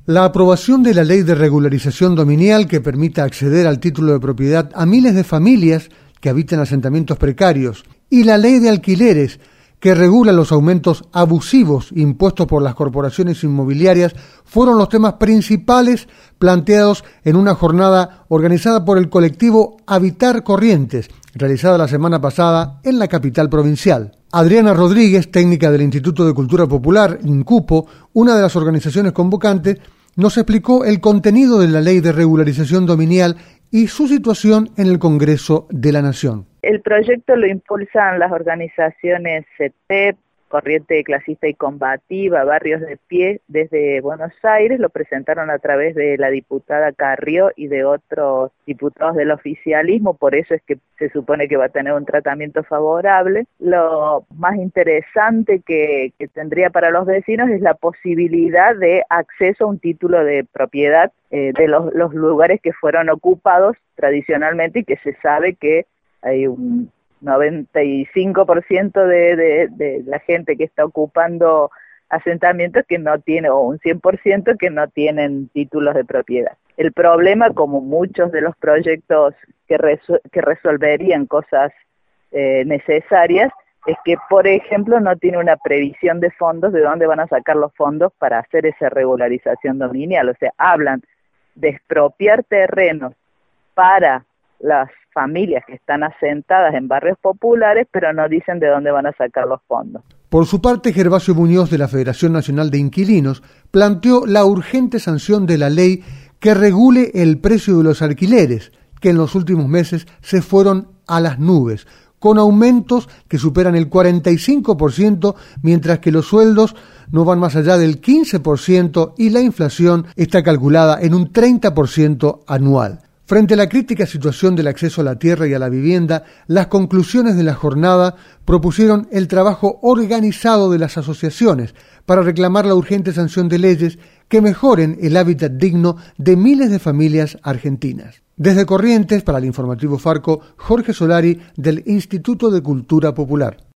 La aprobación de la ley de regularización dominial que permita acceder al título de propiedad a miles de familias que habitan asentamientos precarios y la ley de alquileres que regula los aumentos abusivos impuestos por las corporaciones inmobiliarias fueron los temas principales planteados en una jornada organizada por el colectivo Habitar Corrientes, realizada la semana pasada en la capital provincial. Adriana Rodríguez, técnica del Instituto de Cultura Popular, INCUPO, una de las organizaciones convocantes, nos explicó el contenido de la Ley de Regularización Dominial y su situación en el Congreso de la Nación. El proyecto lo impulsan las organizaciones CETEP, Corriente Clasista y Combativa, Barrios de Pie, desde Buenos Aires. Lo presentaron a través de la diputada Carrió y de otros diputados del oficialismo, por eso es que se supone que va a tener un tratamiento favorable. Lo más interesante que tendría para los vecinos es la posibilidad de acceso a un título de propiedad de los lugares que fueron ocupados tradicionalmente y que se sabe que hay un 95% de la gente que está ocupando asentamientos que no tiene, o un 100% que no tienen títulos de propiedad. El problema, como muchos de los proyectos que resolverían cosas necesarias, es que, por ejemplo, no tiene una previsión de fondos, de dónde van a sacar los fondos para hacer esa regularización dominial. O sea, hablan de expropiar terrenos para las familias que están asentadas en barrios populares, pero no dicen de dónde van a sacar los fondos. Por su parte, Gervasio Muñoz, de la Federación Nacional de Inquilinos, planteó la urgente sanción de la ley que regule el precio de los alquileres, que en los últimos meses se fueron a las nubes, con aumentos que superan el 45%, mientras que los sueldos no van más allá del 15% y la inflación está calculada en un 30% anual. Frente a la crítica situación del acceso a la tierra y a la vivienda, las conclusiones de la jornada propusieron el trabajo organizado de las asociaciones para reclamar la urgente sanción de leyes que mejoren el hábitat digno de miles de familias argentinas. Desde Corrientes, para el Informativo Farco, Jorge Solari, del Instituto de Cultura Popular.